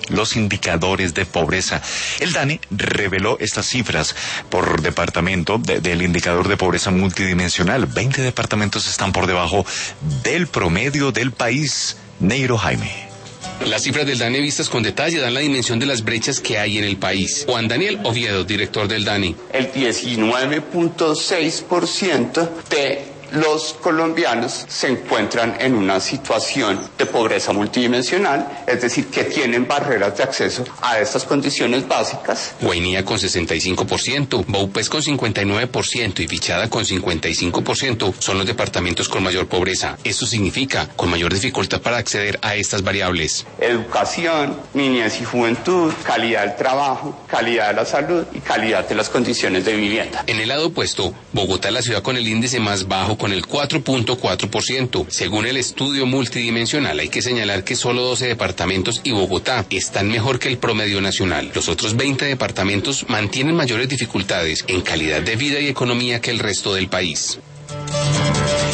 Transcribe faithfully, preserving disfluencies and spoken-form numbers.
los indicadores de pobreza. El DANE reveló estas cifras por departamento de, del indicador de pobreza multidimensional. veinte departamentos están por debajo del promedio del país. Neiro Jaime. Las cifras del DANE vistas con detalle dan la dimensión de las brechas que hay en el país. Juan Daniel Oviedo, director del DANE. El diecinueve punto seis por ciento de los colombianos se encuentran en una situación de pobreza multidimensional, es decir, que tienen barreras de acceso a estas condiciones básicas. Guainía con sesenta y cinco por ciento, Baupés con cincuenta y nueve por ciento y Vichada con cincuenta y cinco por ciento son los departamentos con mayor pobreza. Eso significa con mayor dificultad para acceder a estas variables. Educación, niñez y juventud, calidad del trabajo, calidad de la salud y calidad de las condiciones de vivienda. En el lado opuesto, Bogotá es la ciudad con el índice más bajo, con el cuatro punto cuatro por ciento. Según el estudio multidimensional, hay que señalar que solo doce departamentos y Bogotá están mejor que el promedio nacional. Los otros veinte departamentos mantienen mayores dificultades en calidad de vida y economía que el resto del país.